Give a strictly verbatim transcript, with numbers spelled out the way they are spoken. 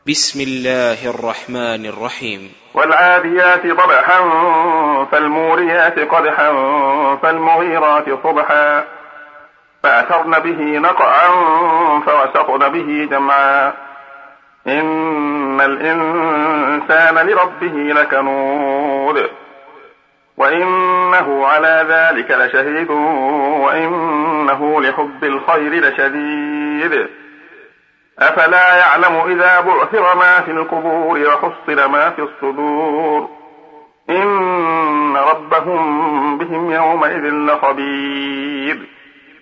بسم الله الرحمن الرحيم. والعاديات ضبحا فالموريات قدحا فالمغيرات صبحا فأثرن به نقعا فوسطن به جمعا إن الإنسان لربه لكنود وإنه على ذلك لشهيد وإنه لحب الخير لشديد أفلا يعلم إذا بعثر ما في القبور وحصل ما في الصدور إن ربهم بهم يومئذ لخبير.